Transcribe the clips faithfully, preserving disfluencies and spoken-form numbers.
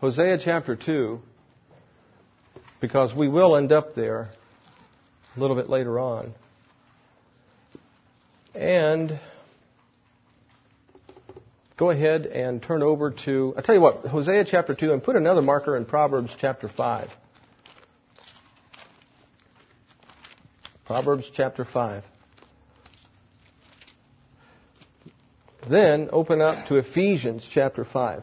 Hosea chapter two, because we will end up there a little bit later on. And go ahead and turn over to, I'll tell you what, Hosea chapter two, and put another marker in Proverbs chapter five. Proverbs chapter five. Then open up to Ephesians chapter five.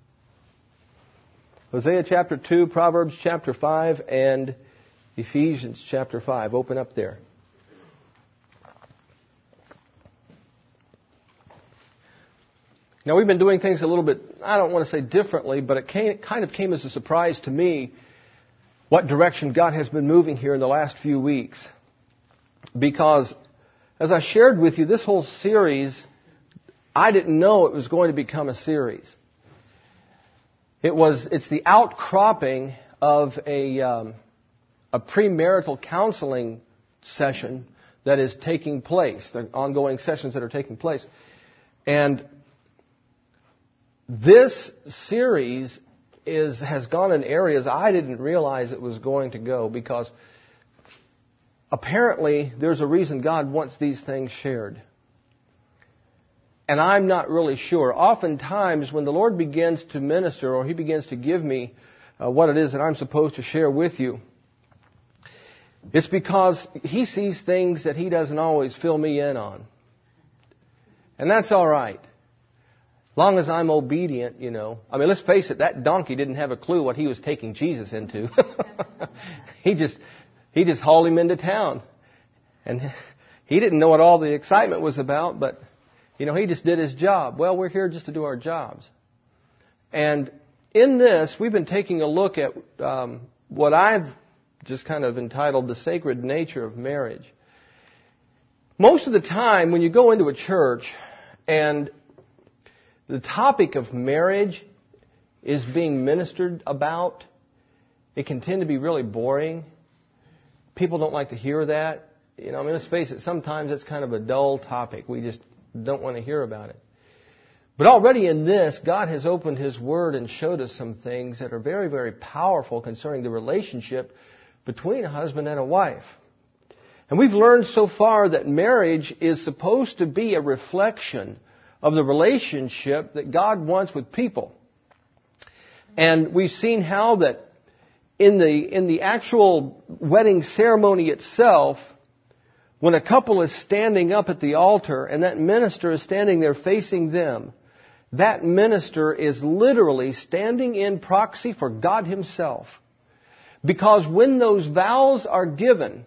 Hosea chapter two, Proverbs chapter five, and Ephesians chapter five. Open up there. Now, we've been doing things a little bit, I don't want to say differently, but it came, kind of came as a surprise to me what direction God has been moving here in the last few weeks. Because, as I shared with you, this whole series, I didn't know it was going to become a series. It was, it's the outcropping of a, um, a premarital counseling session that is taking place, the ongoing sessions that are taking place. And this series is has gone in areas I didn't realize it was going to go, because apparently there's a reason God wants these things shared. And I'm not really sure. Oftentimes when the Lord begins to minister, or He begins to give me uh, what it is that I'm supposed to share with you, it's because He sees things that He doesn't always fill me in on. And that's all right. Long as I'm obedient, you know. I mean, let's face it, that donkey didn't have a clue what he was taking Jesus into. he just he just hauled him into town. And he didn't know what all the excitement was about, but, you know, he just did his job. Well, we're here just to do our jobs. And in this, we've been taking a look at um, what I've just kind of entitled the sacred nature of marriage. Most of the time, when you go into a church and the topic of marriage is being ministered about, it can tend to be really boring. People don't like to hear that. You know, I mean, let's face it, sometimes it's kind of a dull topic. We just don't want to hear about it. But already in this, God has opened His Word and showed us some things that are very, very powerful concerning the relationship between a husband and a wife. And we've learned so far that marriage is supposed to be a reflection of the relationship that God wants with people. And we've seen how that in the in the actual wedding ceremony itself, when a couple is standing up at the altar and that minister is standing there facing them, that minister is literally standing in proxy for God Himself. Because when those vows are given,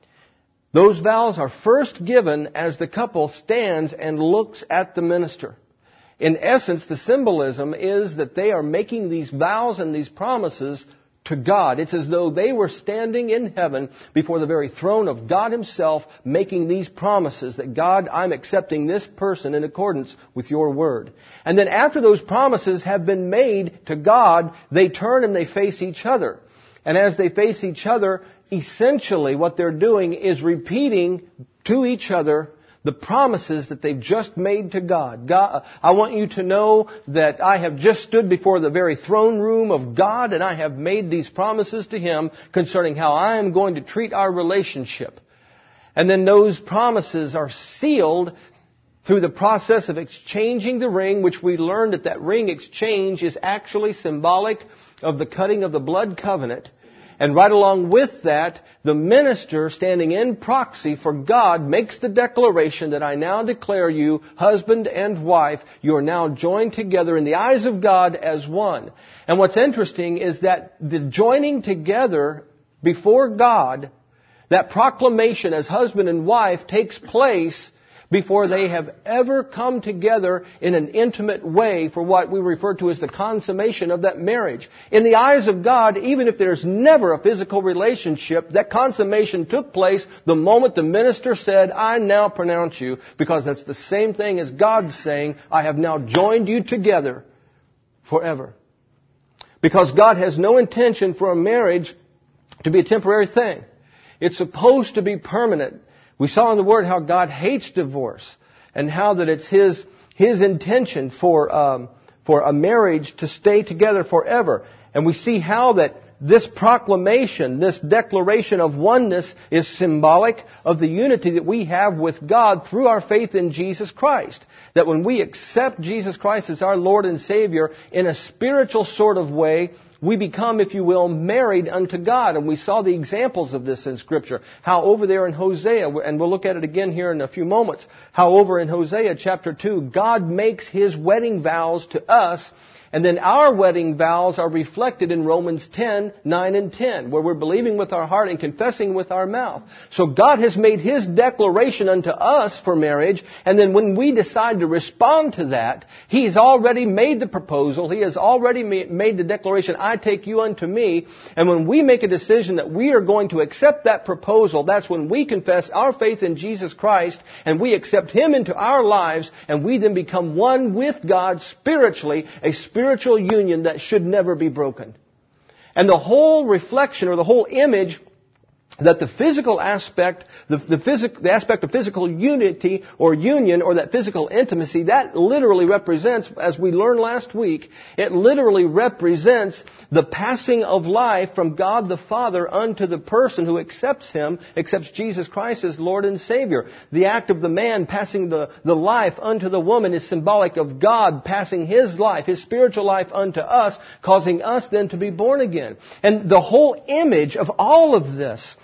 those vows are first given as the couple stands and looks at the minister. In essence, the symbolism is that they are making these vows and these promises to God. It's as though they were standing in heaven before the very throne of God Himself, making these promises that, God, I'm accepting this person in accordance with Your Word. And then after those promises have been made to God, they turn and they face each other. And as they face each other, essentially what they're doing is repeating to each other the promises that they've just made to God. God, I want you to know that I have just stood before the very throne room of God, and I have made these promises to Him concerning how I am going to treat our relationship. And then those promises are sealed through the process of exchanging the ring, which we learned that that ring exchange is actually symbolic of the cutting of the blood covenant. And right along with that, the minister standing in proxy for God makes the declaration that I now declare you, husband and wife, you are now joined together in the eyes of God as one. And what's interesting is that the joining together before God, that proclamation as husband and wife takes place before they have ever come together in an intimate way for what we refer to as the consummation of that marriage. In the eyes of God, even if there's never a physical relationship, that consummation took place the moment the minister said, I now pronounce you, because that's the same thing as God saying, I have now joined you together forever. Because God has no intention for a marriage to be a temporary thing. It's supposed to be permanent. We saw in the Word how God hates divorce, and how that it's His His intention for um, for a marriage to stay together forever. And we see how that this proclamation, this declaration of oneness is symbolic of the unity that we have with God through our faith in Jesus Christ. That when we accept Jesus Christ as our Lord and Savior in a spiritual sort of way, we become, if you will, married unto God. And we saw the examples of this in Scripture. How over there in Hosea, and we'll look at it again here in a few moments, how over in Hosea chapter two, God makes His wedding vows to us. And then our wedding vows are reflected in Romans ten, nine and ten, where we're believing with our heart and confessing with our mouth. So God has made His declaration unto us for marriage, and then when we decide to respond to that, He's already made the proposal, He has already made the declaration, I take you unto me, and when we make a decision that we are going to accept that proposal, that's when we confess our faith in Jesus Christ, and we accept Him into our lives, and we then become one with God spiritually, a spiritual spiritual union that should never be broken. And the whole reflection or the whole image that the physical aspect, the, the, physic, the aspect of physical unity or union or that physical intimacy, that literally represents, as we learned last week, it literally represents the passing of life from God the Father unto the person who accepts Him, accepts Jesus Christ as Lord and Savior. The act of the man passing the, the life unto the woman is symbolic of God passing His life, His spiritual life unto us, causing us then to be born again. And the whole image of all of this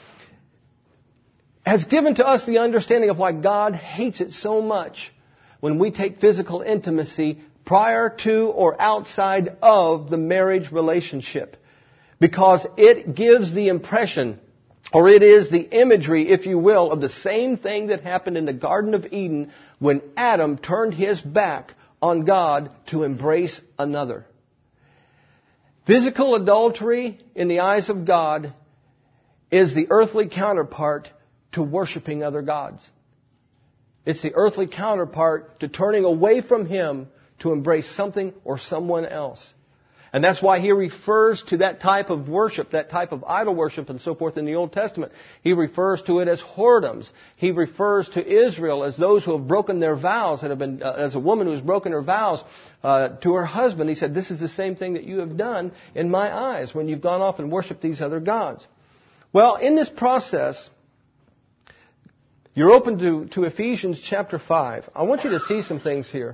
has given to us the understanding of why God hates it so much when we take physical intimacy prior to or outside of the marriage relationship. Because it gives the impression, or it is the imagery, if you will, of the same thing that happened in the Garden of Eden when Adam turned his back on God to embrace another. Physical adultery in the eyes of God is the earthly counterpart to worshiping other gods. It's the earthly counterpart to turning away from Him to embrace something or someone else. And that's why He refers to that type of worship, that type of idol worship and so forth in the Old Testament. He refers to it as whoredoms. He refers to Israel as those who have broken their vows, that have been, uh, as a woman who has broken her vows uh, to her husband. He said, this is the same thing that you have done in my eyes when you've gone off and worshipped these other gods. Well, in this process, you're open to, to Ephesians chapter five. I want you to see some things here.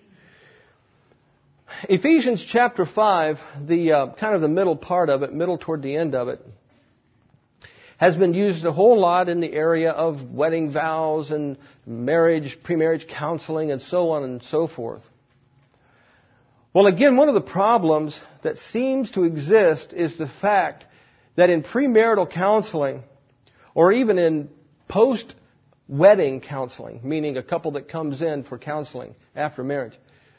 Ephesians chapter five, the uh, kind of the middle part of it, middle toward the end of it, has been used a whole lot in the area of wedding vows and marriage, pre-marriage counseling and so on and so forth. Well, again, one of the problems that seems to exist is the fact that in premarital counseling, or even in post wedding counseling, meaning a couple that comes in for counseling after marriage,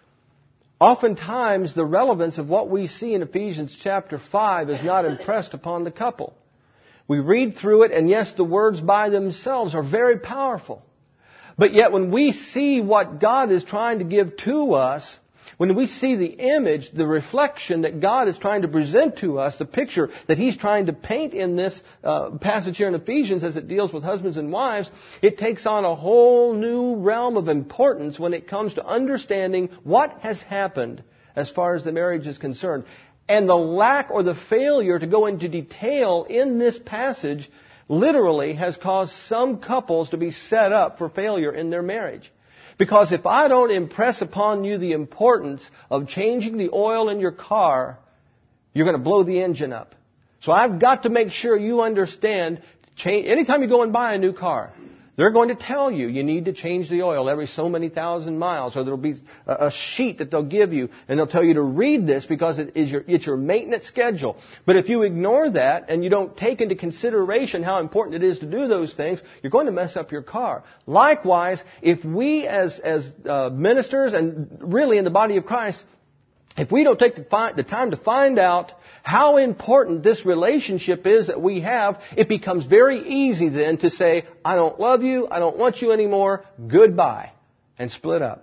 oftentimes the relevance of what we see in Ephesians chapter five is not impressed upon the couple. We read through it, and yes, the words by themselves are very powerful. But yet when we see what God is trying to give to us, when we see the image, the reflection that God is trying to present to us, the picture that He's trying to paint in this uh, passage here in Ephesians as it deals with husbands and wives, it takes on a whole new realm of importance when it comes to understanding what has happened as far as the marriage is concerned. And the lack or the failure to go into detail in this passage literally has caused some couples to be set up for failure in their marriage. Because if I don't impress upon you the importance of changing the oil in your car, you're going to blow the engine up. So I've got to make sure you understand, change, anytime you go and buy a new car, they're going to tell you you need to change the oil every so many thousand miles, or there will be a sheet that they'll give you, and they'll tell you to read this because it is your, it's your maintenance schedule. But if you ignore that and you don't take into consideration how important it is to do those things, you're going to mess up your car. Likewise, if we as, as uh, ministers and really in the body of Christ, if we don't take the, fi- the time to find out how important this relationship is that we have, it becomes very easy then to say, I don't love you, I don't want you anymore, goodbye, and split up.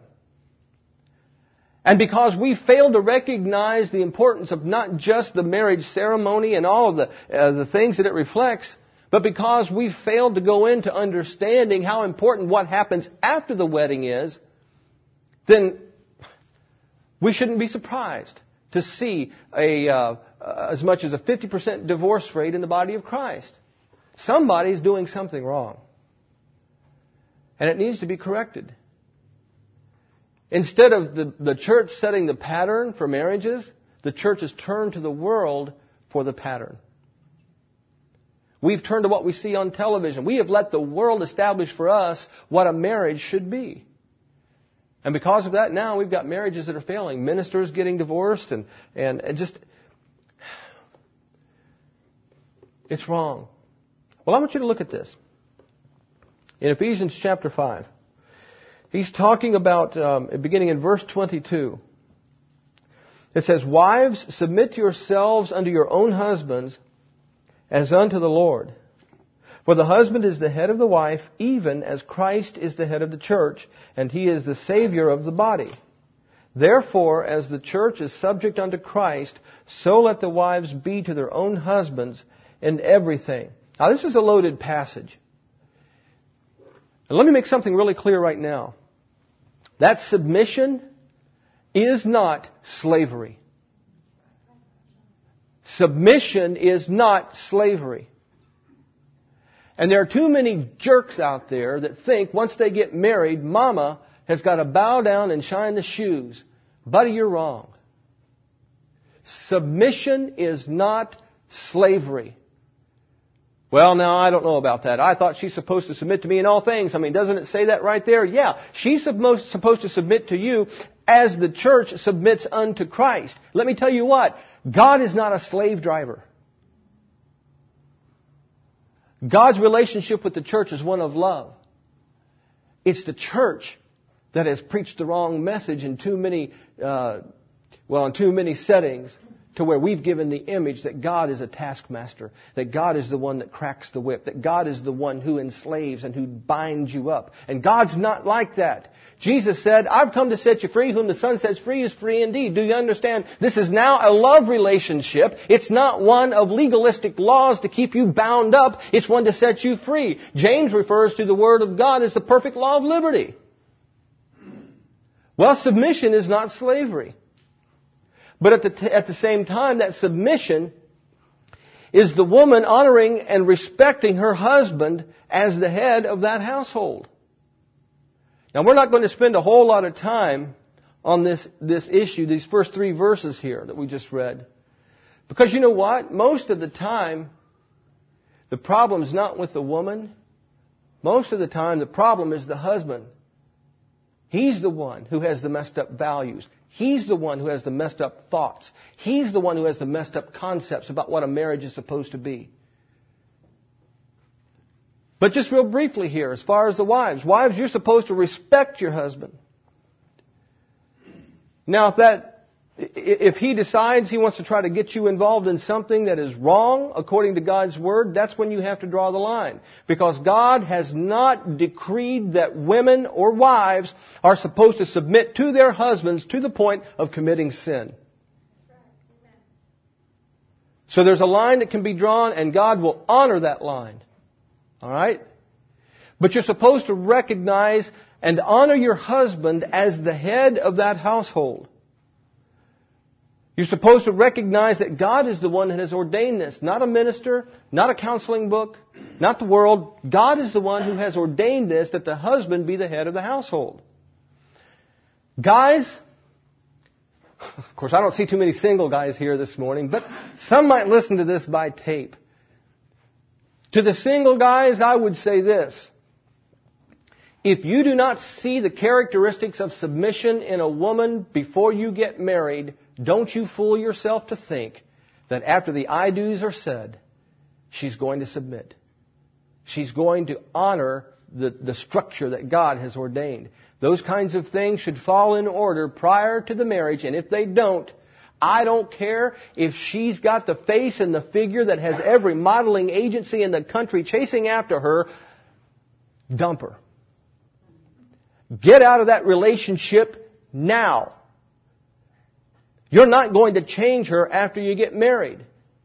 And because we fail to recognize the importance of not just the marriage ceremony and all of the, uh, the things that it reflects, but because we failed to go into understanding how important what happens after the wedding is, then We shouldn't be surprised to see a uh, as much as a fifty percent divorce rate in the body of Christ. Somebody's doing something wrong. And it needs to be corrected. Instead of the, the church setting the pattern for marriages, the church has turned to the world for the pattern. We've turned to what we see on television. We have let the world establish for us what a marriage should be. And because of that, now we've got marriages that are failing. Ministers getting divorced and, and, and just... It's wrong. Well, I want you to look at this. In Ephesians chapter five, he's talking about, um, beginning in verse twenty-two. It says, "Wives, submit yourselves unto your own husbands as unto the Lord. For the husband is the head of the wife, even as Christ is the head of the church, and he is the Savior of the body. Therefore, as the church is subject unto Christ, so let the wives be to their own husbands in everything." Now, this is a loaded passage. And let me make something really clear right now. That submission is not slavery. Submission is not slavery. And there are too many jerks out there that think once they get married, mama has got to bow down and shine the shoes. Buddy, you're wrong. Submission is not slavery. Well, now, I don't know about that. I thought she's supposed to submit to me in all things. I mean, doesn't it say that right there? Yeah, she's supposed to submit to you as the church submits unto Christ. Let me tell you what, God is not a slave driver. God's relationship with the church is one of love. It's the church that has preached the wrong message in too many, uh, well, in too many settings, to where we've given the image that God is a taskmaster, that God is the one that cracks the whip, that God is the one who enslaves and who binds you up. And God's not like that. Jesus said, "I've come to set you free. Whom the Son sets free is free indeed." Do you understand? This is now a love relationship. It's not one of legalistic laws to keep you bound up. It's one to set you free. James refers to the Word of God as the perfect law of liberty. Well, submission is not slavery. But at the, t- at the same time, that submission is the woman honoring and respecting her husband as the head of that household. Now, we're not going to spend a whole lot of time on this, this issue, these first three verses here that we just read. Because you know what? Most of the time, the problem is not with the woman. Most of the time, the problem is the husband. He's the one who has the messed up values. He's the one who has the messed up thoughts. He's the one who has the messed up concepts about what a marriage is supposed to be. But just real briefly here, as far as the wives. Wives, you're supposed to respect your husband. Now, if that, if he decides he wants to try to get you involved in something that is wrong according to God's Word, that's when you have to draw the line. Because God has not decreed that women or wives are supposed to submit to their husbands to the point of committing sin. So there's a line that can be drawn, and God will honor that line. All right? But you're supposed to recognize and honor your husband as the head of that household. You're supposed to recognize that God is the one that has ordained this. Not a minister, not a counseling book, not the world. God is the one who has ordained this, that the husband be the head of the household. Guys, of course I don't see too many single guys here this morning, but some might listen to this by tape. To the single guys, I would say this. If you do not see the characteristics of submission in a woman before you get married, don't you fool yourself to think that after the I do's are said, she's going to submit. She's going to honor the, the structure that God has ordained. Those kinds of things should fall in order prior to the marriage, and if they don't, I don't care if she's got the face and the figure that has every modeling agency in the country chasing after her, dump her. Get out of that relationship now. You're not going to change her after you get married.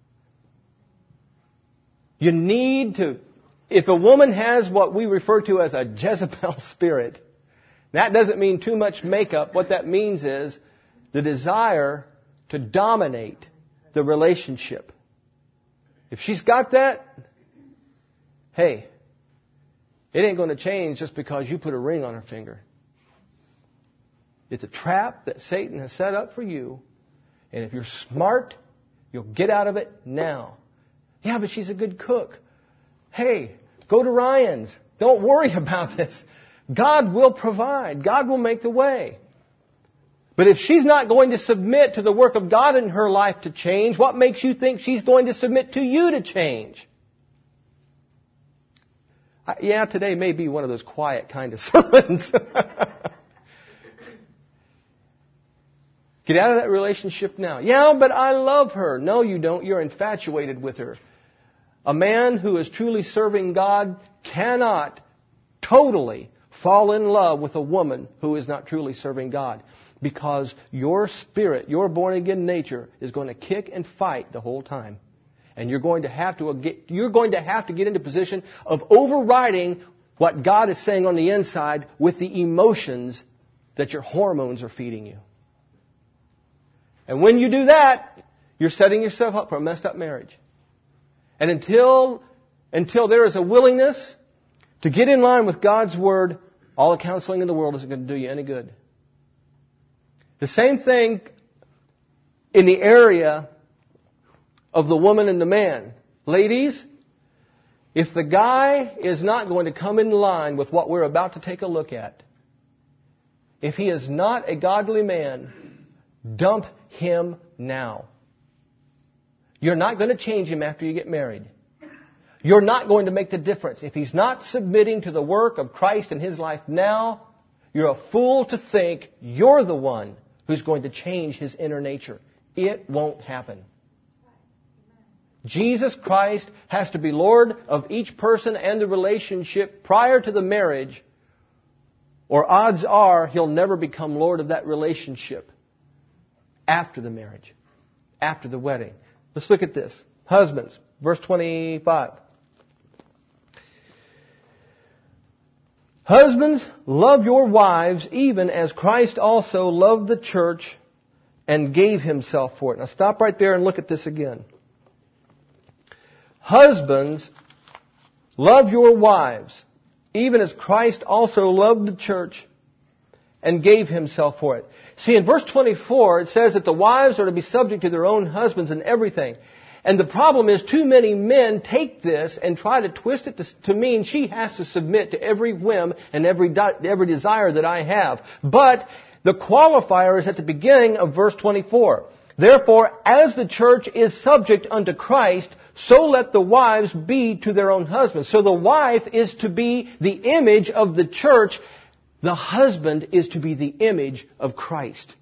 You need to, if a woman has what we refer to as a Jezebel spirit, that doesn't mean too much makeup. What that means is the desire to dominate the relationship. If she's got that, hey, it ain't going to change just because you put a ring on her finger. It's a trap that Satan has set up for you. And if you're smart, you'll get out of it now. Yeah, but she's a good cook. Hey, go to Ryan's. Don't worry about this. God will provide. God will make the way. But if she's not going to submit to the work of God in her life to change, what makes you think she's going to submit to you to change? Yeah, today may be one of those quiet kind of sermons. Get out of that relationship now. Yeah, but I love her. No, you don't. You're infatuated with her. A man who is truly serving God cannot totally fall in love with a woman who is not truly serving God. Because your spirit, your born-again nature, is going to kick and fight the whole time. And you're going to have to get, you're going to have to get into position of overriding what God is saying on the inside with the emotions that your hormones are feeding you. And when you do that, you're setting yourself up for a messed up marriage. And until, until there is a willingness to get in line with God's Word, all the counseling in the world isn't going to do you any good. The same thing in the area of the woman and the man. Ladies, if the guy is not going to come in line with what we're about to take a look at, if he is not a godly man, dump him now. You're not going to change him after you get married. You're not going to make the difference. If he's not submitting to the work of Christ in his life now, you're a fool to think you're the one who's going to change his inner nature. It won't happen. Jesus Christ has to be Lord of each person and the relationship prior to the marriage, or odds are he'll never become Lord of that relationship after the marriage, after the wedding. Let's look at this. Husbands, verse twenty-five. Husbands, love your wives even as Christ also loved the church and gave himself for it. Now stop right there and look at this again. Husbands, love your wives even as Christ also loved the church and gave himself for it. See, in verse twenty-four, it says that the wives are to be subject to their own husbands in everything. And the problem is too many men take this and try to twist it to, to mean she has to submit to every whim and every, every desire that I have. But the qualifier is at the beginning of verse twenty-four. Therefore, as the church is subject unto Christ, so let the wives be to their own husbands. So the wife is to be the image of the church. The husband is to be the image of Christ.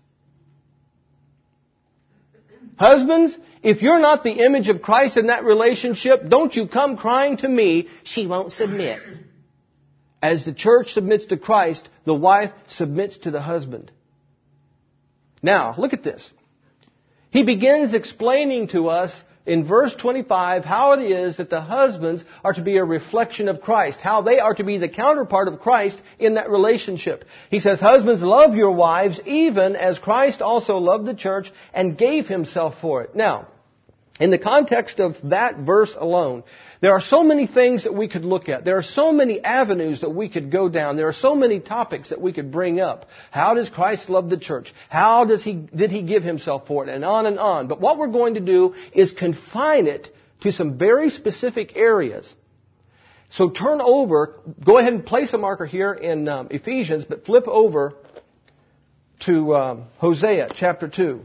Husbands, if you're not the image of Christ in that relationship, don't you come crying to me, she won't submit. As the church submits to Christ, the wife submits to the husband. Now, look at this. He begins explaining to us in verse twenty-five how it is that the husbands are to be a reflection of Christ, how they are to be the counterpart of Christ in that relationship. He says, husbands, love your wives even as Christ also loved the church and gave himself for it. Now, in the context of that verse alone, there are so many things that we could look at. There are so many avenues that we could go down. There are so many topics that we could bring up. How does Christ love the church? How does he, did he give himself for it? And on and on. But what we're going to do is confine it to some very specific areas. So turn over, go ahead and place a marker here in um, Ephesians, but flip over to um, Hosea chapter two.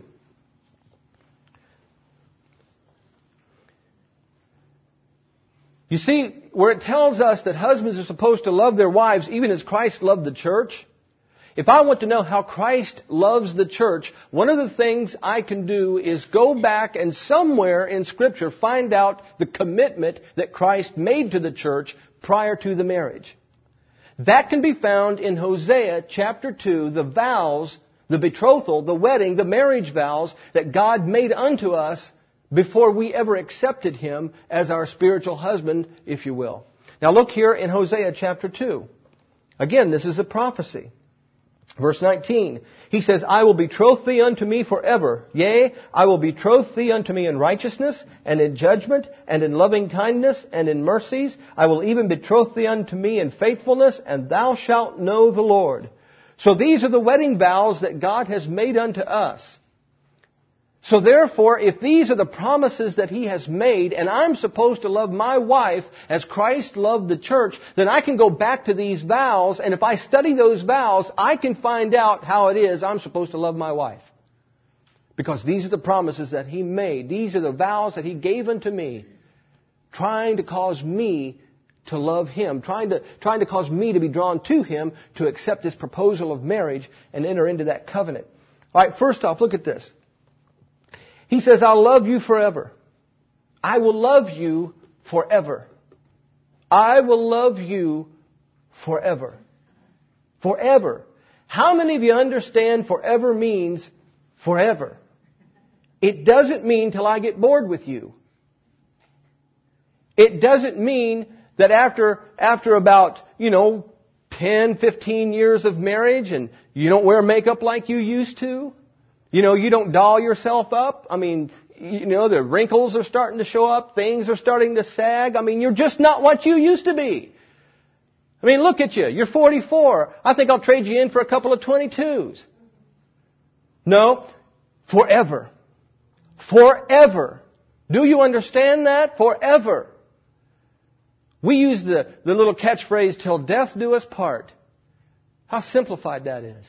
You see, where it tells us that husbands are supposed to love their wives even as Christ loved the church, if I want to know how Christ loves the church, one of the things I can do is go back and somewhere in Scripture find out the commitment that Christ made to the church prior to the marriage. That can be found in Hosea chapter two, the vows, the betrothal, the wedding, the marriage vows that God made unto us before we ever accepted Him as our spiritual husband, if you will. Now look here in Hosea chapter two. Again, this is a prophecy. Verse nineteen, he says, I will betroth thee unto me forever. Yea, I will betroth thee unto me in righteousness, and in judgment, and in loving kindness, and in mercies. I will even betroth thee unto me in faithfulness, and thou shalt know the Lord. So these are the wedding vows that God has made unto us. So therefore, if these are the promises that He has made, and I'm supposed to love my wife as Christ loved the church, then I can go back to these vows, and if I study those vows, I can find out how it is I'm supposed to love my wife. Because these are the promises that He made. These are the vows that He gave unto me, trying to cause me to love Him, trying to, trying to cause me to be drawn to Him to accept His proposal of marriage and enter into that covenant. All right, first off, look at this. He says, I'll love you forever. I will love you forever. I will love you forever. Forever. How many of you understand forever means forever? It doesn't mean till I get bored with you. It doesn't mean that after, after about, you know, ten, fifteen years of marriage and you don't wear makeup like you used to. You know, you don't doll yourself up. I mean, you know, the wrinkles are starting to show up. Things are starting to sag. I mean, you're just not what you used to be. I mean, look at you. You're forty-four. I think I'll trade you in for a couple of twenty-twos. No, forever. Forever. Do you understand that? Forever. We use the, the little catchphrase, till death do us part. How simplified that is.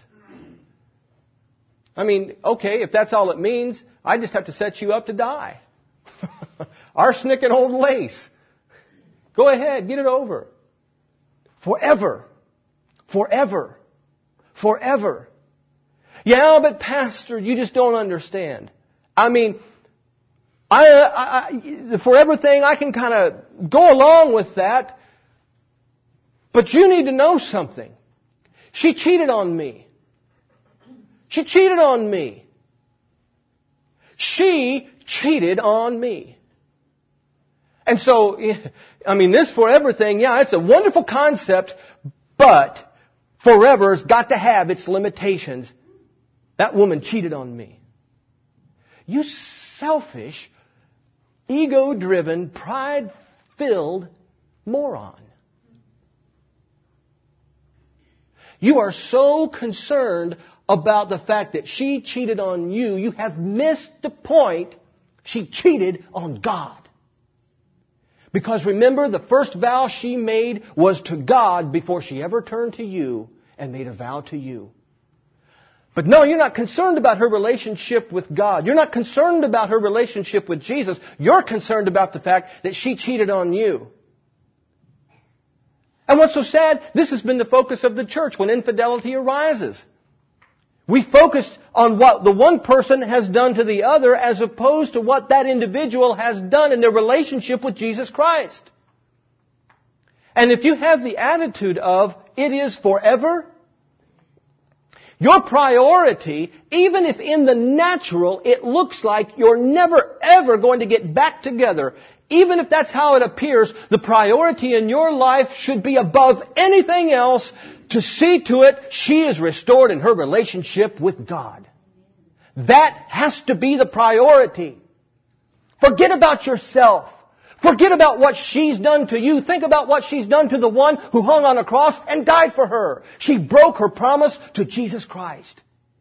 I mean, okay, if that's all it means, I just have to set you up to die. Arsenic and old lace. Go ahead, get it over. Forever. Forever. Forever. Yeah, but Pastor, you just don't understand. I mean, I, I, I the forever thing, I can kind of go along with that. But you need to know something. She cheated on me. She cheated on me. She cheated on me. And so, I mean, this forever thing, yeah, it's a wonderful concept, but forever's got to have its limitations. That woman cheated on me. You selfish, ego-driven, pride-filled moron. You are so concerned about the fact that she cheated on you, you have missed the point. She cheated on God. Because remember, the first vow she made was to God before she ever turned to you and made a vow to you. But no, you're not concerned about her relationship with God. You're not concerned about her relationship with Jesus. You're concerned about the fact that she cheated on you. And what's so sad, this has been the focus of the church when infidelity arises. We focus on what the one person has done to the other as opposed to what that individual has done in their relationship with Jesus Christ. And if you have the attitude of, it is forever, your priority, even if in the natural it looks like you're never ever going to get back together, even if that's how it appears, the priority in your life should be above anything else to see to it she is restored in her relationship with God. That has to be the priority. Forget about yourself. Forget about what she's done to you. Think about what she's done to the one who hung on a cross and died for her. She broke her promise to Jesus Christ.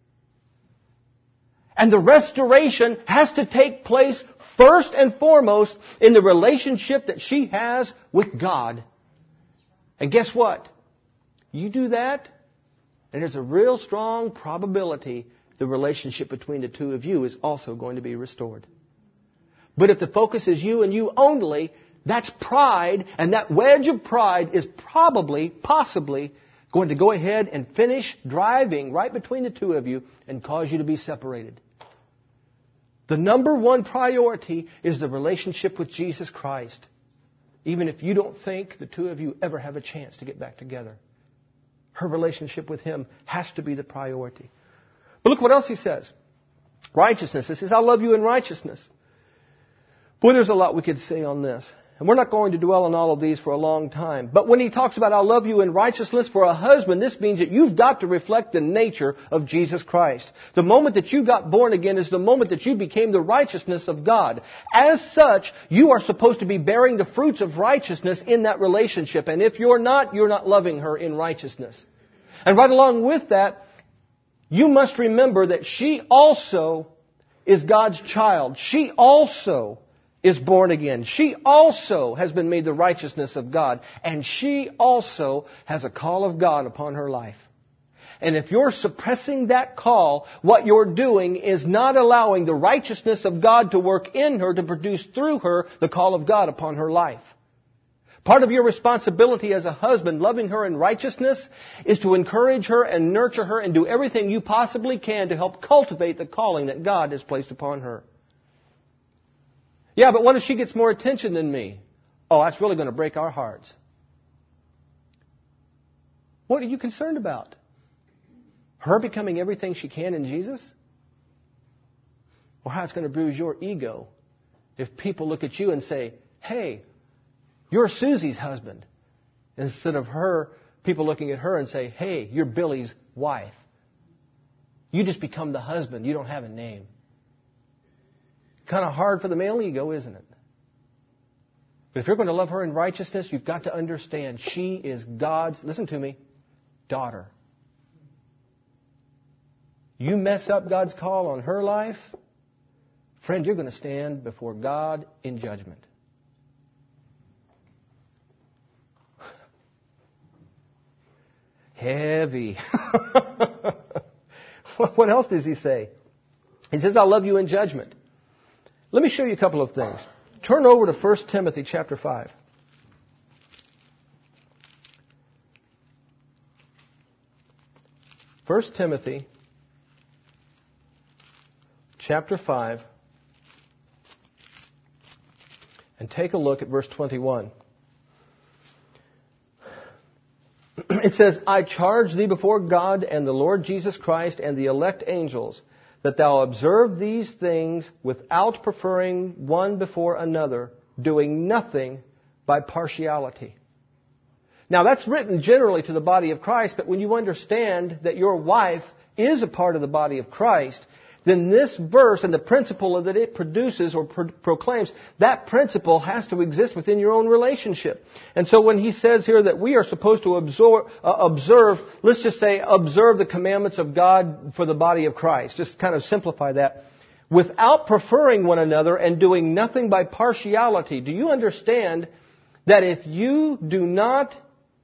And the restoration has to take place first and foremost in the relationship that she has with God. And guess what? You do that, and there's a real strong probability the relationship between the two of you is also going to be restored. But if the focus is you and you only, that's pride, and that wedge of pride is probably, possibly, going to go ahead and finish driving right between the two of you and cause you to be separated. The number one priority is the relationship with Jesus Christ, even if you don't think the two of you ever have a chance to get back together. Her relationship with Him has to be the priority. But look what else He says. Righteousness. He says, I love you in righteousness. Boy, there's a lot we could say on this. And we're not going to dwell on all of these for a long time. But when he talks about I'll love you in righteousness for a husband, this means that you've got to reflect the nature of Jesus Christ. The moment that you got born again is the moment that you became the righteousness of God. As such, you are supposed to be bearing the fruits of righteousness in that relationship. And if you're not, you're not loving her in righteousness. And right along with that, you must remember that she also is God's child. She also is born again. She also has been made the righteousness of God. And she also has a call of God upon her life. And if you're suppressing that call, what you're doing is not allowing the righteousness of God to work in her to produce through her the call of God upon her life. Part of your responsibility as a husband, loving her in righteousness, is to encourage her and nurture her and do everything you possibly can to help cultivate the calling that God has placed upon her. Yeah, but what if she gets more attention than me? Oh, that's really going to break our hearts. What are you concerned about? Her becoming everything she can in Jesus? Or how it's going to bruise your ego if people look at you and say, hey, you're Susie's husband. Instead of her, people looking at her and say, hey, you're Billy's wife. You just become the husband. You don't have a name. Kind of hard for the male ego, isn't it? But if you're going to love her in righteousness, you've got to understand she is God's, listen to me, daughter. You mess up God's call on her life, friend, you're going to stand before God in judgment. Heavy. What else does he say? He says, I'll love you in judgment. Let me show you a couple of things. Turn over to First Timothy chapter five. First Timothy chapter five. And take a look at verse twenty-one. It says, I charge thee before God and the Lord Jesus Christ and the elect angels, that thou observe these things without preferring one before another, doing nothing by partiality. Now that's written generally to the body of Christ, but when you understand that your wife is a part of the body of Christ, then this verse and the principle that it produces or pro- proclaims, that principle has to exist within your own relationship. And so when he says here that we are supposed to absorb, uh, observe, let's just say observe the commandments of God for the body of Christ, just kind of simplify that, without preferring one another and doing nothing by partiality. Do you understand that if you do not...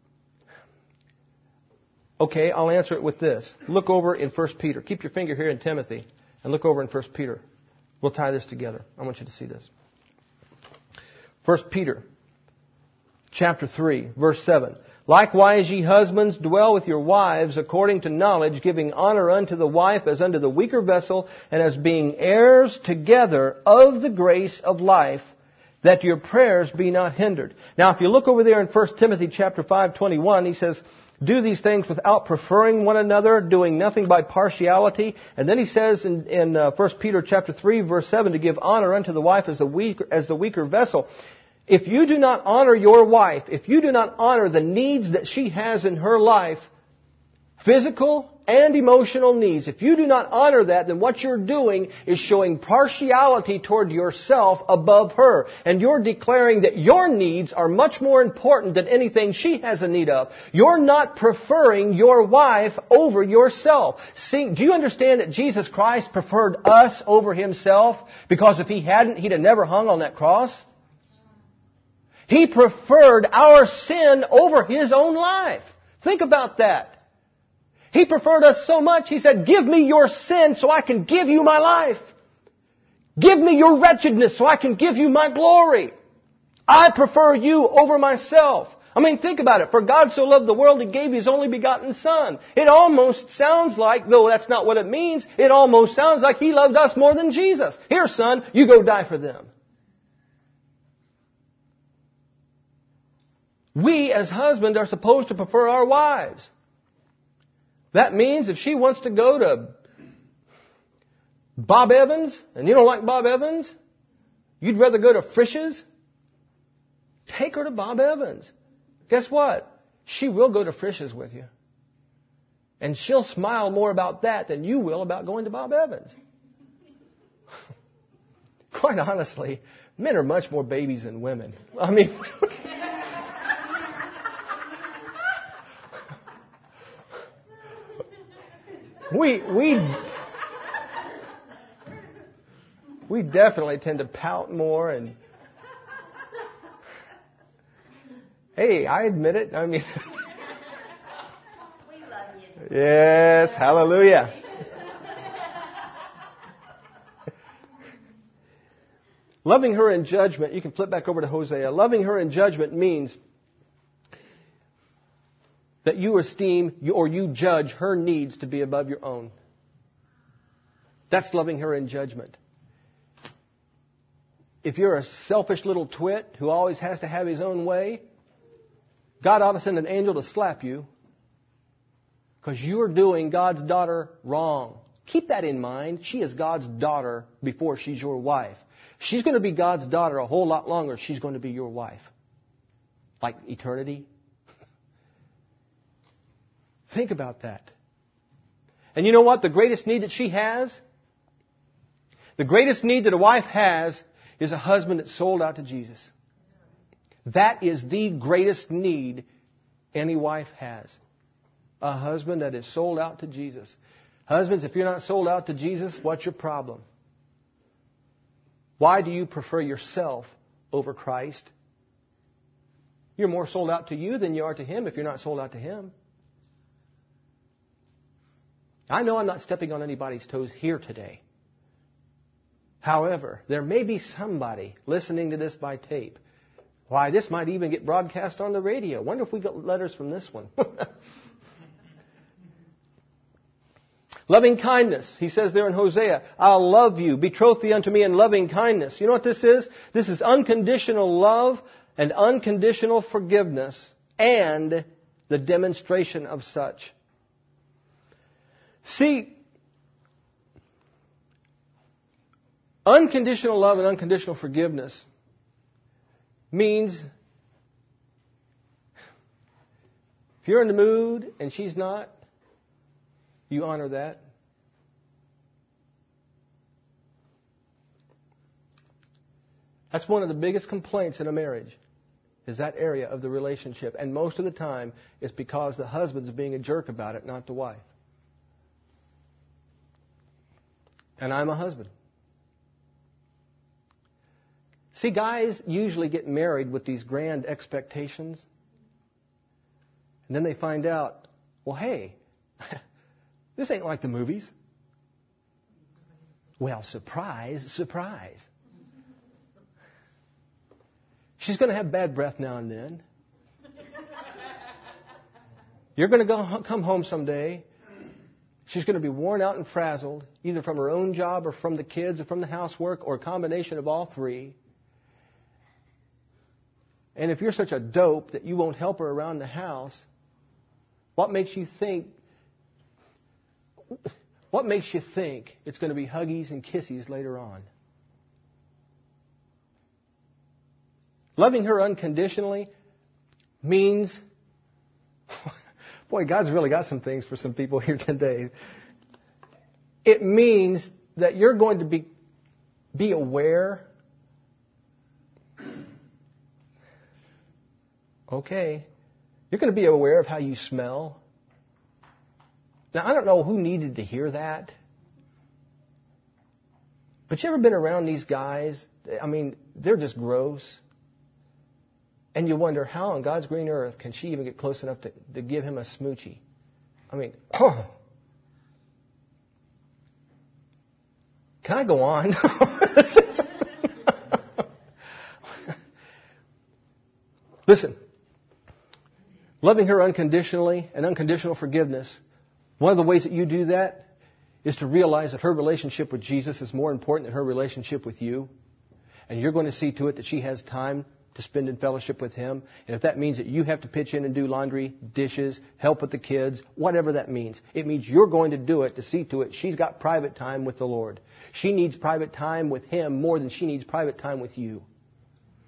Okay, I'll answer it with this. Look over in First Peter. Keep your finger here in Timothy. And look over in First Peter. We'll tie this together. I want you to see this. First Peter, chapter three, verse seven. Likewise, ye husbands, dwell with your wives according to knowledge, giving honor unto the wife as unto the weaker vessel, and as being heirs together of the grace of life, that your prayers be not hindered. Now, if you look over there in First Timothy chapter five, twenty-one, he says, do these things without preferring one another, doing nothing by partiality. And then he says in, in uh, First Peter chapter three, verse seven, to give honor unto the wife as the weaker, as the weaker vessel. If you do not honor your wife, if you do not honor the needs that she has in her life, physical and emotional needs, if you do not honor that, then what you're doing is showing partiality toward yourself above her. And you're declaring that your needs are much more important than anything she has a need of. You're not preferring your wife over yourself. See, do you understand that Jesus Christ preferred us over Himself? Because if He hadn't, He'd have never hung on that cross. He preferred our sin over His own life. Think about that. He preferred us so much, He said, give me your sin so I can give you my life. Give me your wretchedness so I can give you my glory. I prefer you over myself. I mean, think about it. For God so loved the world, He gave His only begotten Son. It almost sounds like, though that's not what it means, it almost sounds like He loved us more than Jesus. Here, son, you go die for them. We, as husbands, are supposed to prefer our wives. That means if she wants to go to Bob Evans, and you don't like Bob Evans, you'd rather go to Frisch's? Take her to Bob Evans. Guess what? She will go to Frisch's with you. And she'll smile more about that than you will about going to Bob Evans. Quite honestly, men are much more babies than women. I mean... We we we definitely tend to pout more and hey, I admit it. I mean, we love you. Yes, hallelujah. Loving her in judgment, you can flip back over to Hosea. Loving her in judgment means that you esteem or you judge her needs to be above your own. That's loving her in judgment. If you're a selfish little twit who always has to have his own way, God ought to send an angel to slap you because you're doing God's daughter wrong. Keep that in mind. She is God's daughter before she's your wife. She's going to be God's daughter a whole lot longer. She's going to be your wife. Like eternity. Think about that. And you know what? The greatest need that she has, the greatest need that a wife has is a husband that's sold out to Jesus. That is the greatest need any wife has. A husband that is sold out to Jesus. Husbands, if you're not sold out to Jesus, what's your problem? Why do you prefer yourself over Christ? You're more sold out to you than you are to Him if you're not sold out to Him. I know I'm not stepping on anybody's toes here today. However, there may be somebody listening to this by tape. Why, this might even get broadcast on the radio. Wonder if we got letters from this one. Loving kindness. He says there in Hosea, I'll love you, betroth thee unto me in loving kindness. You know what this is? This is unconditional love and unconditional forgiveness and the demonstration of such. See, unconditional love and unconditional forgiveness means if you're in the mood and she's not, you honor that. That's one of the biggest complaints in a marriage, is that area of the relationship. And most of the time, it's because the husband's being a jerk about it, not the wife. And I'm a husband. See, guys usually get married with these grand expectations. And then they find out, well, hey, this ain't like the movies. Well, surprise, surprise. She's going to have bad breath now and then. You're going to go come home someday. She's going to be worn out and frazzled, either from her own job or from the kids or from the housework or a combination of all three. And if you're such a dope that you won't help her around the house, what makes you think what makes you think it's going to be huggies and kissies later on? Loving her unconditionally means, boy, God's really got some things for some people here today. It means that you're going to be, be aware. Okay. You're going to be aware of how you smell. Now, I don't know who needed to hear that. But you ever been around these guys? I mean, they're just gross. And you wonder, how on God's green earth can she even get close enough to, to give him a smoochie? I mean, oh. Can I go on? Listen, loving her unconditionally and unconditional forgiveness, one of the ways that you do that is to realize that her relationship with Jesus is more important than her relationship with you. And you're going to see to it that she has time to spend in fellowship with Him. And if that means that you have to pitch in and do laundry, dishes, help with the kids, whatever that means, it means you're going to do it to see to it she's got private time with the Lord. She needs private time with Him more than she needs private time with you.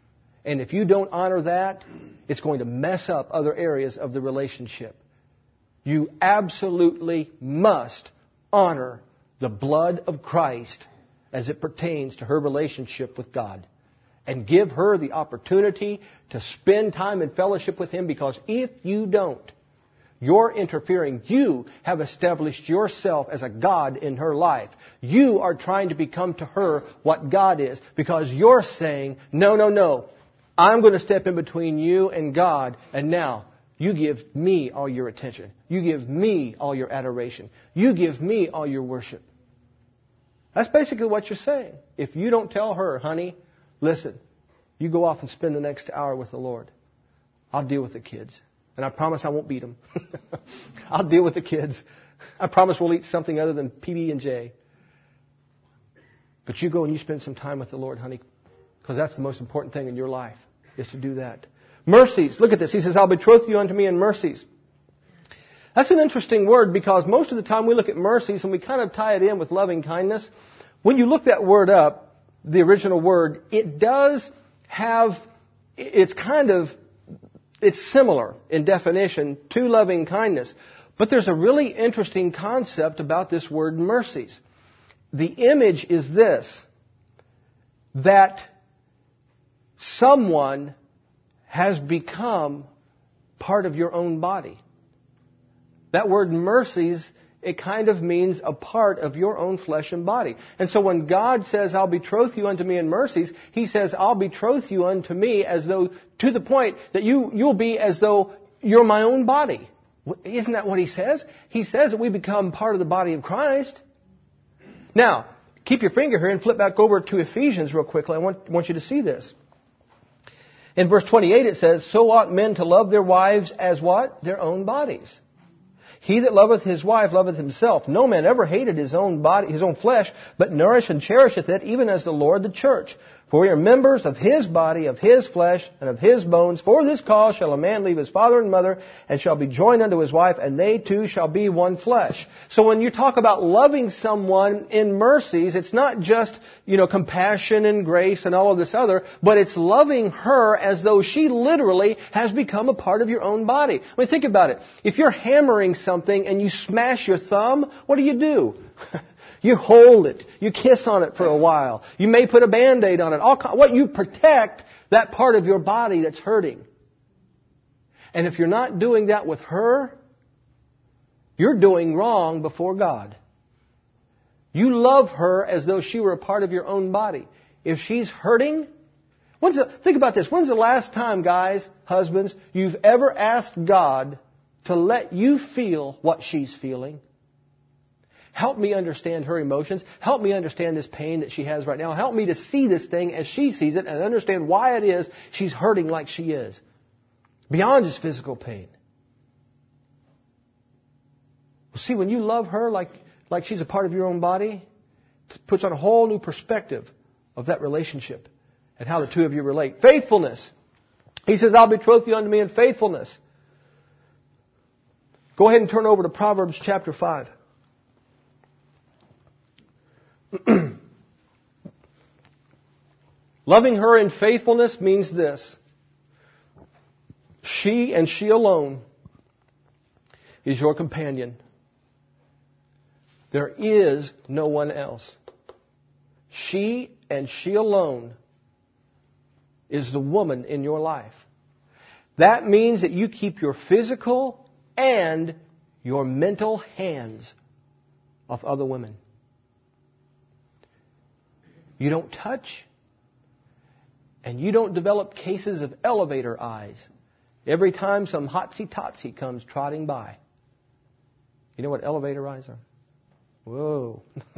And if you don't honor that, it's going to mess up other areas of the relationship. You absolutely must honor the blood of Christ as it pertains to her relationship with God. And give her the opportunity to spend time in fellowship with Him, because if you don't, you're interfering. You have established yourself as a God in her life. You are trying to become to her what God is, because you're saying, no, no, no, I'm going to step in between you and God, and now you give me all your attention. You give me all your adoration. You give me all your worship. That's basically what you're saying. If you don't tell her, honey, listen, you go off and spend the next hour with the Lord. I'll deal with the kids. And I promise I won't beat them. I'll deal with the kids. I promise we'll eat something other than P B and J. But you go and you spend some time with the Lord, honey, because that's the most important thing in your life, is to do that. Mercies. Look at this. He says, I'll betroth you unto me in mercies. That's an interesting word, because most of the time we look at mercies and we kind of tie it in with loving kindness. When you look that word up, the original word, it does have, it's kind of, it's similar in definition to loving kindness. But there's a really interesting concept about this word mercies. The image is this, that someone has become part of your own body. That word mercies, it kind of means a part of your own flesh and body. And so when God says, I'll betroth you unto me in mercies, He says, I'll betroth you unto me as though, to the point that you, you'll be as though you're my own body. Isn't that what He says? He says that we become part of the body of Christ. Now, keep your finger here and flip back over to Ephesians real quickly. I want, want you to see this. In verse twenty-eight it says, so ought men to love their wives as what? Their own bodies. He that loveth his wife loveth himself. No man ever hated his own body, his own flesh, but nourisheth and cherisheth it, even as the Lord the church. For we are members of His body, of His flesh, and of His bones. For this cause shall a man leave his father and mother, and shall be joined unto his wife, and they two shall be one flesh. So when you talk about loving someone in mercies, it's not just, you know, compassion and grace and all of this other, but it's loving her as though she literally has become a part of your own body. I mean, think about it. If you're hammering something and you smash your thumb, what do you do? You hold it. You kiss on it for a while. You may put a Band-Aid on it. All, what you protect that part of your body that's hurting. And if you're not doing that with her, you're doing wrong before God. You love her as though she were a part of your own body. If she's hurting, when's the, think about this. When's the last time, guys, husbands, you've ever asked God to let you feel what she's feeling? Help me understand her emotions. Help me understand this pain that she has right now. Help me to see this thing as she sees it and understand why it is she's hurting like she is. Beyond just physical pain. Well, see, when you love her like, like she's a part of your own body, it puts on a whole new perspective of that relationship and how the two of you relate. Faithfulness. He says, I'll betroth you unto me in faithfulness. Go ahead and turn over to Proverbs chapter five. Loving her in faithfulness means this. She and she alone is your companion. There is no one else. She and she alone is the woman in your life. That means that you keep your physical and your mental hands off other women. You don't touch, and you don't develop cases of elevator eyes every time some hotsy-totsy comes trotting by. You know what elevator eyes are? Whoa.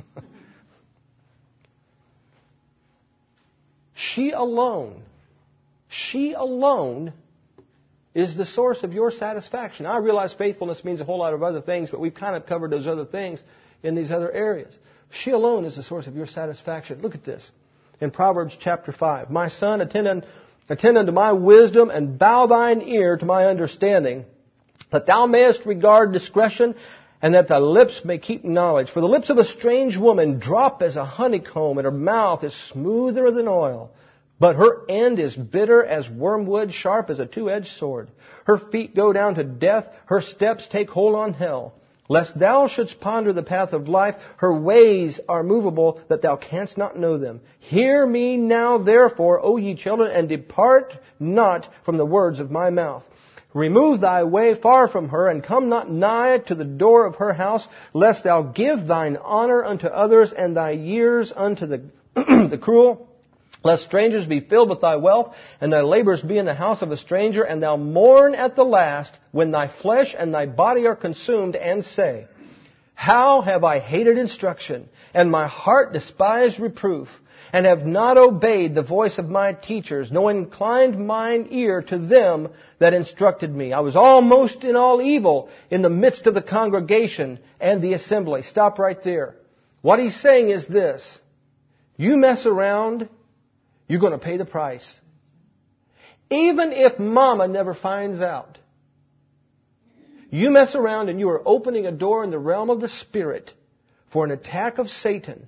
She alone, she alone is the source of your satisfaction. I realize faithfulness means a whole lot of other things, but we've kind of covered those other things in these other areas. She alone is the source of your satisfaction. Look at this. In Proverbs chapter five. My son, attend, un, attend unto my wisdom and bow thine ear to my understanding, that thou mayest regard discretion and that thy lips may keep knowledge. For the lips of a strange woman drop as a honeycomb, and her mouth is smoother than oil. But her end is bitter as wormwood, sharp as a two-edged sword. Her feet go down to death, her steps take hold on hell. Lest thou shouldst ponder the path of life, her ways are movable, that thou canst not know them. Hear me now, therefore, O ye children, and depart not from the words of my mouth. Remove thy way far from her, and come not nigh to the door of her house, lest thou give thine honor unto others, and thy years unto the, the cruel. Lest strangers be filled with thy wealth, and thy labors be in the house of a stranger, and thou mourn at the last, when thy flesh and thy body are consumed, and say, How have I hated instruction, and my heart despised reproof, and have not obeyed the voice of my teachers, nor inclined mine ear to them that instructed me. I was almost in all evil in the midst of the congregation and the assembly. Stop right there. What he's saying is this. You mess around, you're going to pay the price. Even if mama never finds out. You mess around and you are opening a door in the realm of the Spirit for an attack of Satan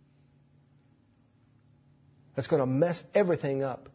that's going to mess everything up.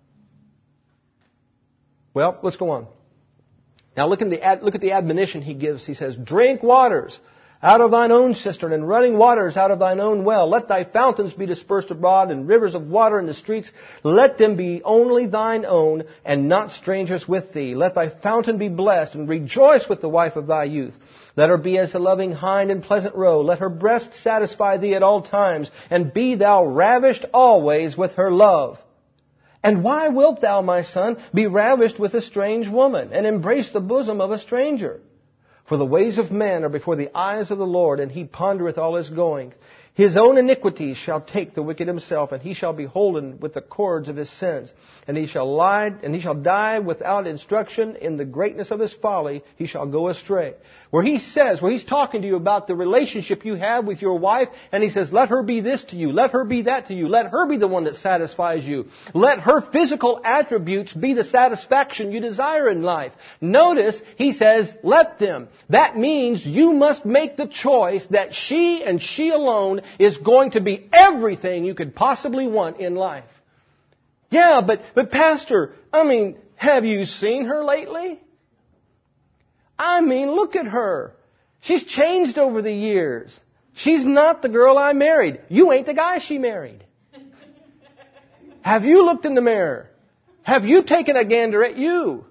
Well, let's go on. Now look at the, look at the admonition he gives. He says, Drink waters out of thine own cistern, and running waters out of thine own well. Let thy fountains be dispersed abroad, and rivers of water in the streets. Let them be only thine own, and not strangers with thee. Let thy fountain be blessed, and rejoice with the wife of thy youth. Let her be as a loving hind in pleasant roe. Let her breast satisfy thee at all times, and be thou ravished always with her love. And why wilt thou, my son, be ravished with a strange woman, and embrace the bosom of a stranger? For the ways of man are before the eyes of the Lord, and he pondereth all his goings. His own iniquities shall take the wicked himself, and he shall be holden with the cords of his sins. And he shall lie, and he shall die without instruction. In the greatness of his folly he shall go astray. Where he says, where he's talking to you about the relationship you have with your wife, and he says, let her be this to you, let her be that to you, let her be the one that satisfies you. Let her physical attributes be the satisfaction you desire in life. Notice, he says, let them. That means you must make the choice that she and she alone is going to be everything you could possibly want in life. Yeah, but, but Pastor, I mean, have you seen her lately? I mean, look at her. She's changed over the years. She's not the girl I married. You ain't the guy she married. Have you looked in the mirror? Have you taken a gander at you?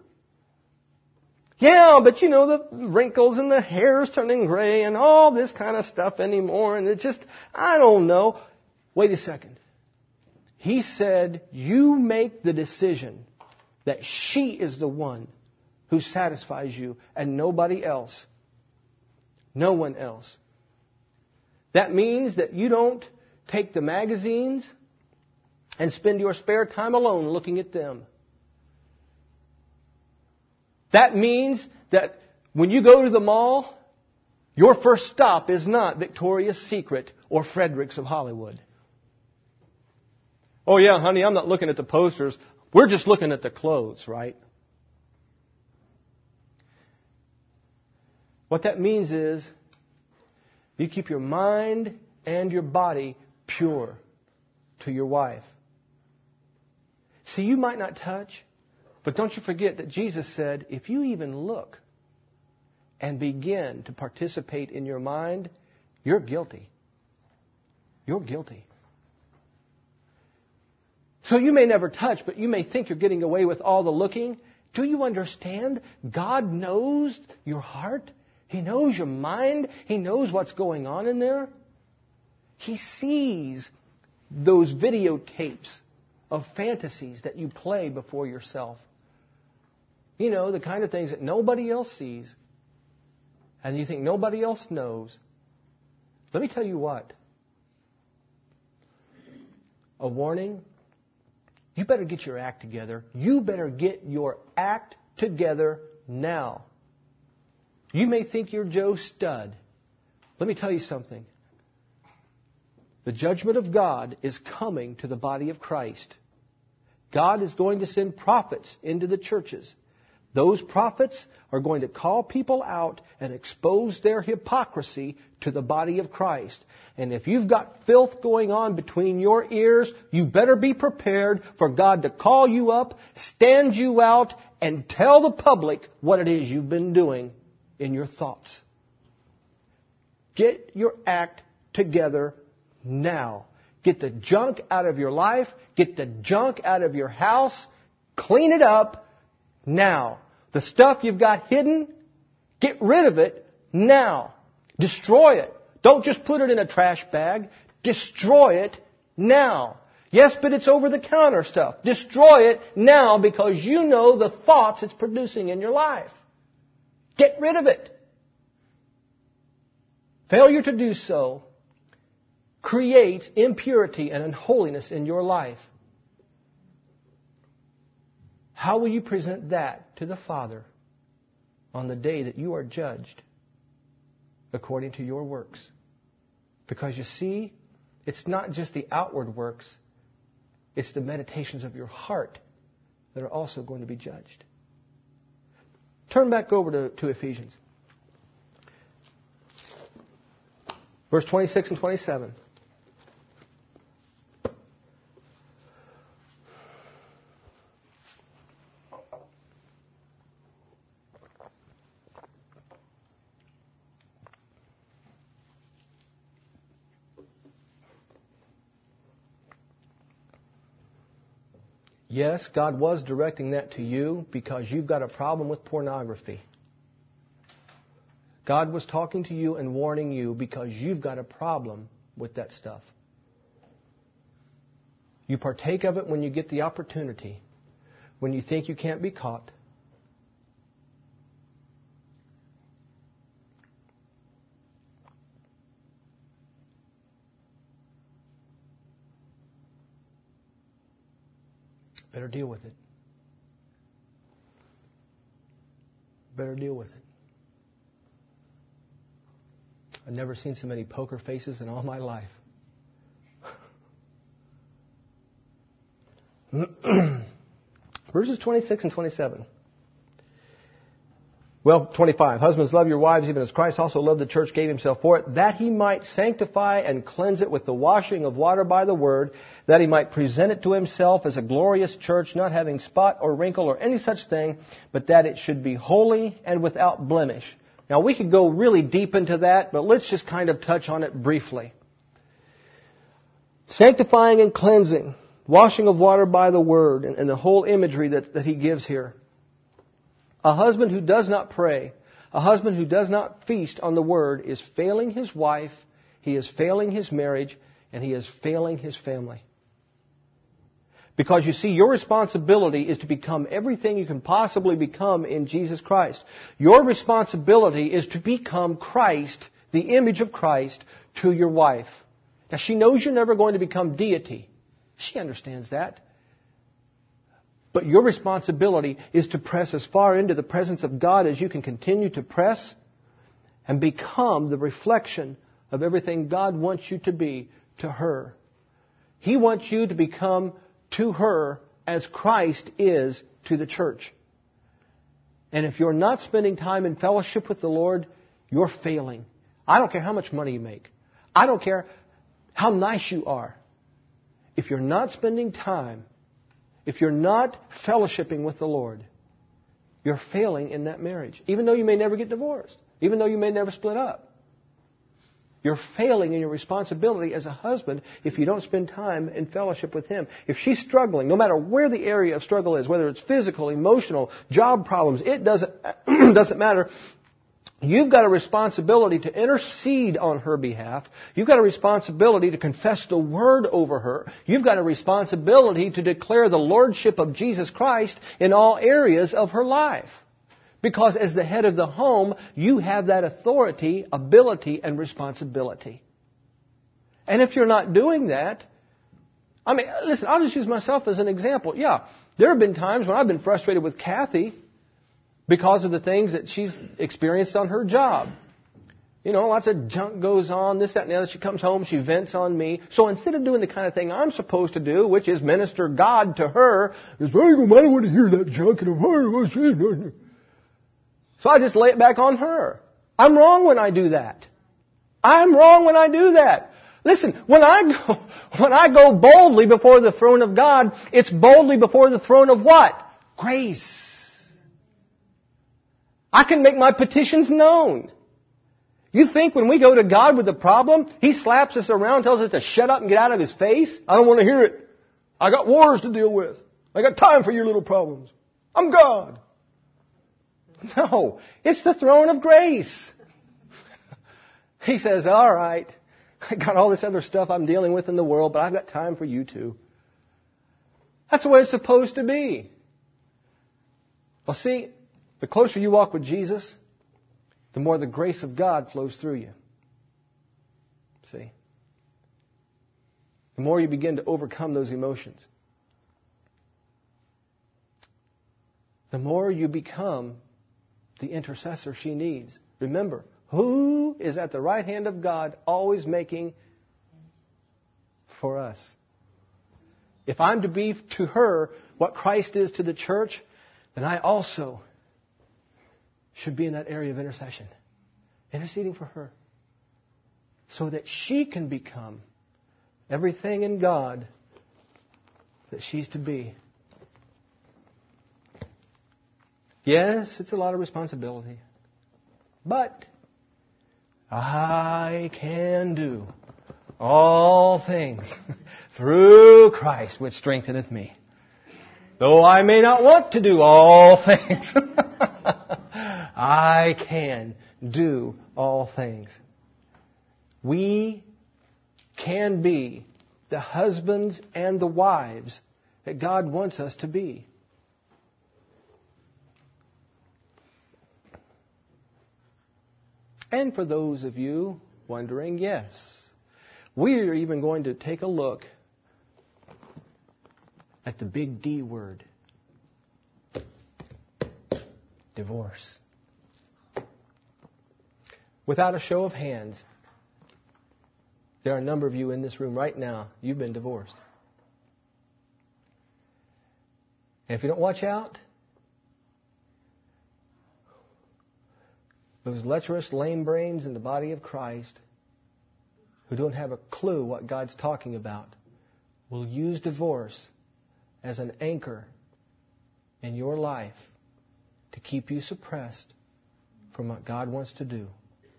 Yeah, but you know, the wrinkles and the hair is turning gray and all this kind of stuff anymore. And it's just, I don't know. Wait a second. He said, you make the decision that she is the one who satisfies you and nobody else. No one else. That means that you don't take the magazines and spend your spare time alone looking at them. That means that when you go to the mall, your first stop is not Victoria's Secret or Fredericks of Hollywood. Oh yeah, honey, I'm not looking at the posters. We're just looking at the clothes, right? What that means is you keep your mind and your body pure to your wife. See, you might not touch, but don't you forget that Jesus said, if you even look and begin to participate in your mind, you're guilty. You're guilty. So you may never touch, but you may think you're getting away with all the looking. Do you understand? God knows your heart. He knows your mind. He knows what's going on in there. He sees those videotapes of fantasies that you play before yourself. You know, the kind of things that nobody else sees and you think nobody else knows. Let me tell you what. A warning. You better get your act together. You better get your act together now. You may think you're Joe Stud. Let me tell you something. The judgment of God is coming to the body of Christ. God is going to send prophets into the churches. Those prophets are going to call people out and expose their hypocrisy to the body of Christ. And if you've got filth going on between your ears, you better be prepared for God to call you up, stand you out, and tell the public what it is you've been doing in your thoughts. Get your act together now. Get the junk out of your life. Get the junk out of your house. Clean it up now. The stuff you've got hidden, get rid of it now. Destroy it. Don't just put it in a trash bag. Destroy it now. Yes, but it's over-the-counter stuff. Destroy it now because you know the thoughts it's producing in your life. Get rid of it. Failure to do so creates impurity and unholiness in your life. How will you present that to the Father on the day that you are judged according to your works? Because you see, it's not just the outward works, it's the meditations of your heart that are also going to be judged. Turn back over to, to Ephesians. Verse twenty-six and twenty-seven. Yes, God was directing that to you because you've got a problem with pornography. God was talking to you and warning you because you've got a problem with that stuff. You partake of it when you get the opportunity, when you think you can't be caught. Better deal with it. Better deal with it. I've never seen so many poker faces in all my life. Verses twenty-six and twenty-seven. Well, twenty-five. Husbands, love your wives even as Christ also loved the church, gave himself for it, that he might sanctify and cleanse it with the washing of water by the word, that he might present it to himself as a glorious church, not having spot or wrinkle or any such thing, but that it should be holy and without blemish. Now, we could go really deep into that, but let's just kind of touch on it briefly. Sanctifying and cleansing, washing of water by the word, and, and the whole imagery that, that he gives here. A husband who does not pray, a husband who does not feast on the word is failing his wife, he is failing his marriage, and he is failing his family. Because you see, your responsibility is to become everything you can possibly become in Jesus Christ. Your responsibility is to become Christ, the image of Christ, to your wife. Now, she knows you're never going to become deity. She understands that. But your responsibility is to press as far into the presence of God as you can continue to press and become the reflection of everything God wants you to be to her. He wants you to become to her as Christ is to the church. And if you're not spending time in fellowship with the Lord, you're failing. I don't care how much money you make. I don't care how nice you are. If you're not spending time, if you're not fellowshipping with the Lord, you're failing in that marriage. Even though you may never get divorced. Even though you may never split up. You're failing in your responsibility as a husband if you don't spend time in fellowship with him. If she's struggling, no matter where the area of struggle is, whether it's physical, emotional, job problems, it doesn't, doesn't matter. You've got a responsibility to intercede on her behalf. You've got a responsibility to confess the word over her. You've got a responsibility to declare the lordship of Jesus Christ in all areas of her life. Because as the head of the home, you have that authority, ability, and responsibility. And if you're not doing that, I mean, listen, I'll just use myself as an example. Yeah, there have been times when I've been frustrated with Kathy because of the things that she's experienced on her job. You know, lots of junk goes on, this, that, and the other. She comes home, she vents on me. So instead of doing the kind of thing I'm supposed to do, which is minister God to her, is, well, I don't want to hear that junk. And so I just lay it back on her. I'm wrong when I do that. I'm wrong when I do that. Listen, when I go, when I go boldly before the throne of God, it's boldly before the throne of what? Grace. I can make my petitions known. You think when we go to God with a problem, He slaps us around, tells us to shut up and get out of His face? I don't want to hear it. I got wars to deal with. I got time for your little problems. I'm God. No, it's the throne of grace. He says, all right, I got all this other stuff I'm dealing with in the world, but I've got time for you too. That's the way it's supposed to be. Well, see, the closer you walk with Jesus, the more the grace of God flows through you. See? The more you begin to overcome those emotions. The more you become the intercessor she needs. Remember, who is at the right hand of God always making for us? If I'm to be to her what Christ is to the church, then I also should be in that area of intercession, interceding for her, so that she can become everything in God that she's to be. Yes, it's a lot of responsibility, but I can do all things through Christ which strengtheneth me. Though I may not want to do all things, I can do all things. We can be the husbands and the wives that God wants us to be. And for those of you wondering, yes, we are even going to take a look at the big D word. Divorce. Without a show of hands, there are a number of you in this room right now, you've been divorced. And if you don't watch out, those lecherous, lame brains in the body of Christ who don't have a clue what God's talking about will use divorce as an anchor in your life to keep you suppressed from what God wants to do.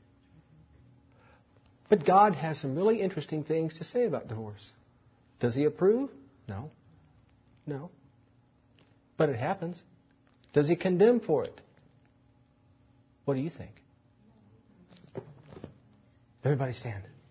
But God has some really interesting things to say about divorce. Does He approve? No. No. But it happens. Does He condemn for it? What do you think? Everybody stand.